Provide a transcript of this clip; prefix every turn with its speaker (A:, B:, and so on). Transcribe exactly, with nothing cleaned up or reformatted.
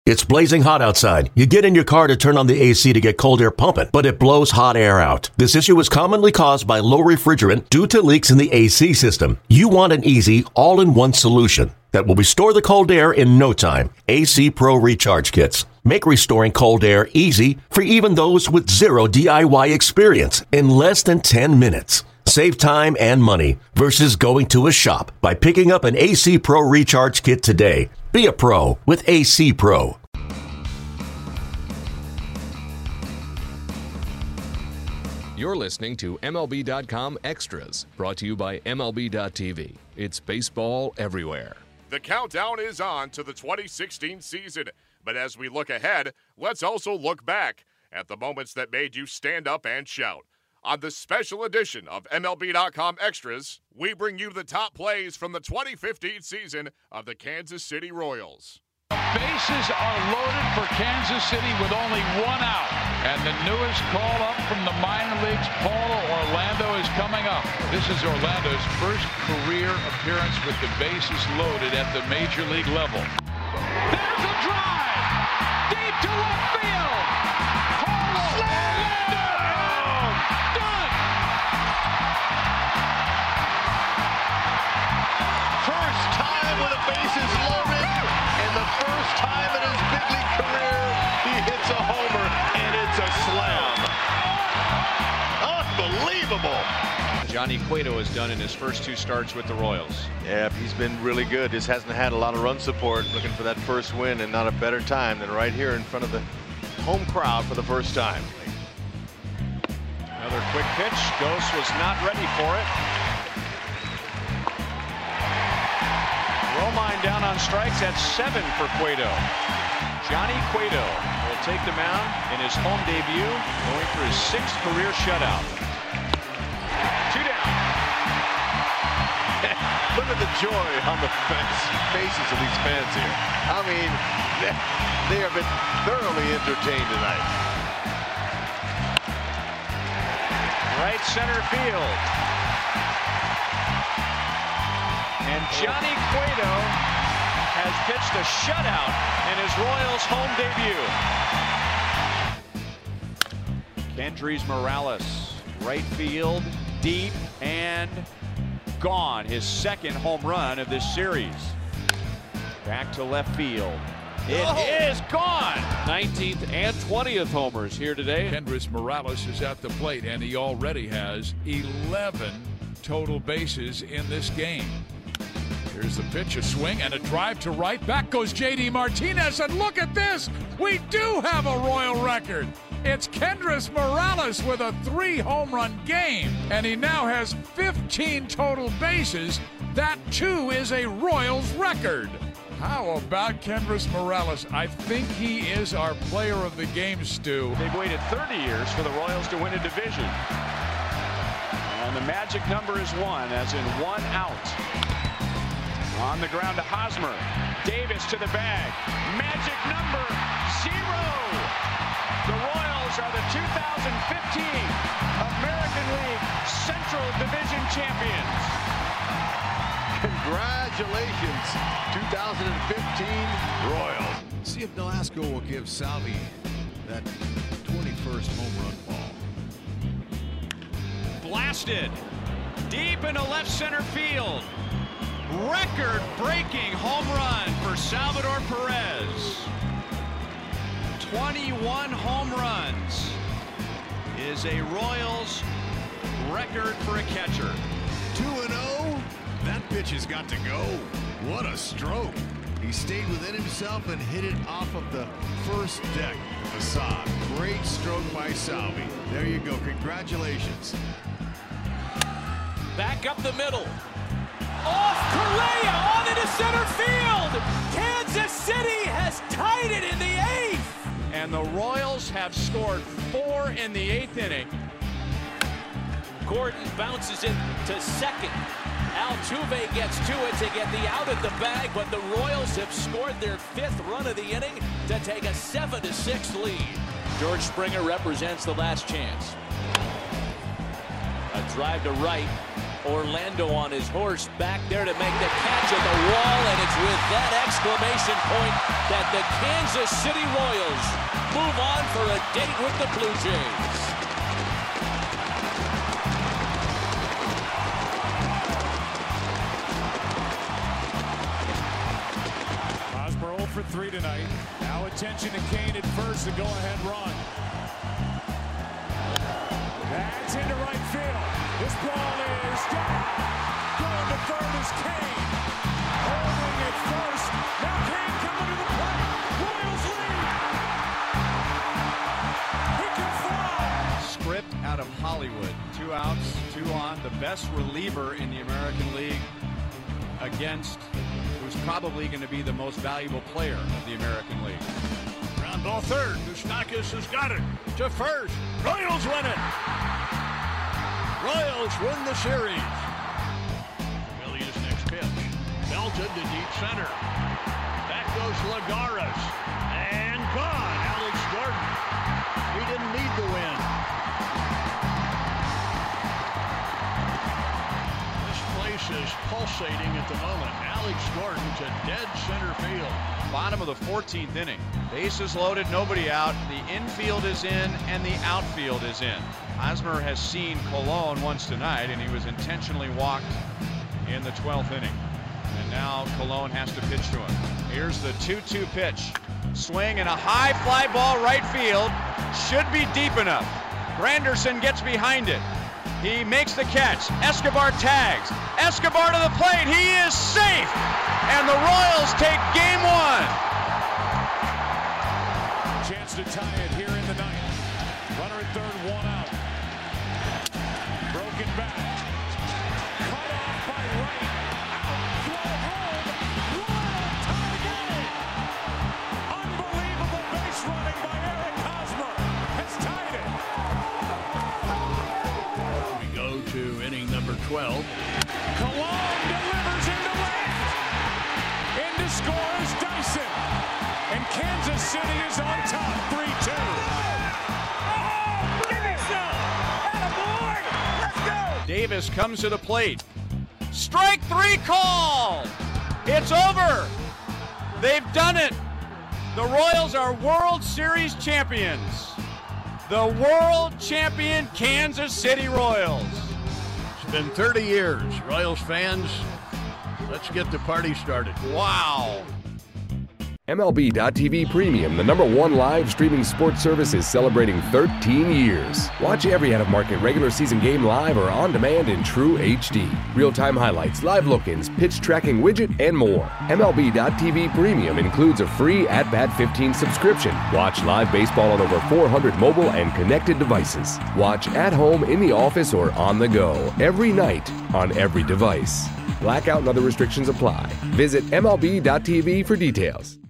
A: It's blazing hot outside. You get in your car to turn on the A C to get cold air pumping, but it blows hot air out. This issue is commonly caused by low refrigerant due to leaks in the A C system. You want an easy, all-in-one solution that will restore the cold air in no time. A C Pro Recharge Kits make restoring cold air easy for even those with zero D I Y experience in less than ten minutes. Save time and money versus going to a shop by picking up an A C Pro Recharge Kit today. Be a pro with A C Pro.
B: You're listening to M L B dot com Extras, brought to you by M L B dot T V. It's baseball everywhere.
C: The countdown is on to the twenty sixteen season. But as we look ahead, let's also look back at the moments that made you stand up and shout. On this special edition of M L B dot com Extras, we bring you the top plays from the twenty fifteen season of the Kansas City Royals.
D: Bases are loaded for Kansas City with only one out. And the newest call up from the minor leagues, Paulo Orlando, is coming up. This is Orlando's first career appearance with the bases loaded at the major league level. There's a drive! Deep to left field! Paulo Orlando! Done!
E: First time with the bases loaded, and the first time in his big league career, he hits a homer, and it's a slam. Unbelievable!
F: Johnny Cueto has done in his first two starts with the Royals.
E: Yeah, he's been really good. Just hasn't had a lot of run support, looking for that first win, and not a better time than right here in front of the home crowd for the first time.
F: Another quick pitch. Ghost was not ready for it. Romine down on strikes at seven for Cueto. Johnny Cueto will take the mound in his home debut, going for his sixth career shutout. Two down.
E: Look at the joy on the faces of these fans here. I mean, they have been thoroughly entertained tonight.
F: Right center field. And Johnny Cueto has pitched a shutout in his Royals home debut. Kendrys Morales, right field, deep, and gone. His second home run of this series. Back to left field. It oh. is gone.
G: nineteenth and twentieth homers here today. Kendrys Morales is at the plate, and he already has eleven total bases in this game. Here's the pitch, a swing, and a drive to right. Back goes J D Martinez, and look at this. We do have a Royal record. It's Kendrys Morales with a three home run game, and he now has fifteen total bases. That, too, is a Royals record. How about Kendrys Morales? I think he is our player of the game, Stu.
F: They've waited thirty years for the Royals to win a division. And the magic number is one, as in one out. On the ground to Hosmer. Davis to the bag. Magic number zero. The Royals are the two thousand fifteen American League Central Division champions.
E: Congratulations, two thousand fifteen Royals.
H: See if Nolasco will give Salvi that twenty-first home run ball.
F: Blasted deep into left center field. Record-breaking home run for Salvador Perez. twenty-one home runs is a Royals record for a catcher.
H: two and oh? That pitch has got to go. What a stroke. He stayed within himself and hit it off of the first deck, the facade. Great stroke by Salvi. There you go. Congratulations.
I: Back up the middle. Off Correa on into center field. Kansas City has tied it in the eighth.
F: And the Royals have scored four in the eighth inning.
I: Gordon bounces it to second. Altuve gets to it to get the out at the bag, but the Royals have scored their fifth run of the inning to take a seven to six lead. George Springer represents the last chance. A drive to right. Orlando on his horse back there to make the catch at the wall, and it's with that exclamation point that the Kansas City Royals move on for a date with the Blue Jays.
J: Hosmer oh for three tonight. Now attention to Kane at first, the go-ahead run. That's into right field. This ball is down. Going to third is Kane. Holding it first. Now Kane coming to the plate. Royals lead. He can fly.
K: Script out of Hollywood. Two outs, two on. The best reliever in the American League against who's probably going to be the most valuable player of the American League.
H: Ground ball third. Moustakis has got it to first. Royals win it. Royals win the series. Williams' next pitch. Belted to deep center. Back goes Lagares. And gone. Alex Gordon. He didn't need the win. This place is pulsating at the moment. Alex Gordon to dead center field.
K: Bottom of the fourteenth inning. Bases loaded, nobody out. The infield is in and the outfield is in. Hosmer has seen Colon once tonight, and he was intentionally walked in the twelfth inning. And now Colon has to pitch to him. Here's the two two pitch. Swing and a high fly ball right field. Should be deep enough. Granderson gets behind it. He makes the catch. Escobar tags. Escobar to the plate. He is safe. And the Royals take game one.
J: Chance to tie it here in the ninth. Runner at third, one out. Broken back. Cut off by Wright. Out, throw home. Royals tie game. Unbelievable base running by Eric Hosmer has tied it.
H: We go to inning number twelve.
J: Colon delivers into left. Into scores Dyson. And Kansas City is on top, three two. Oh, give me some! Attaboy! Let's go!
K: Davis comes to the plate. Strike three call! It's over! They've done it! The Royals are World Series champions. The world champion Kansas City Royals.
H: It's been thirty years. Royals fans, let's get the party started.
K: Wow!
L: M L B dot T V Premium, the number one live streaming sports service, is celebrating thirteen years. Watch every out-of-market regular season game live or on demand in true H D. Real-time highlights, live look-ins, pitch tracking widget, and more. M L B dot T V Premium includes a free At Bat fifteen subscription. Watch live baseball on over four hundred mobile and connected devices. Watch at home, in the office, or on the go every night on every device. Blackout and other restrictions apply. Visit M L B dot T V for details.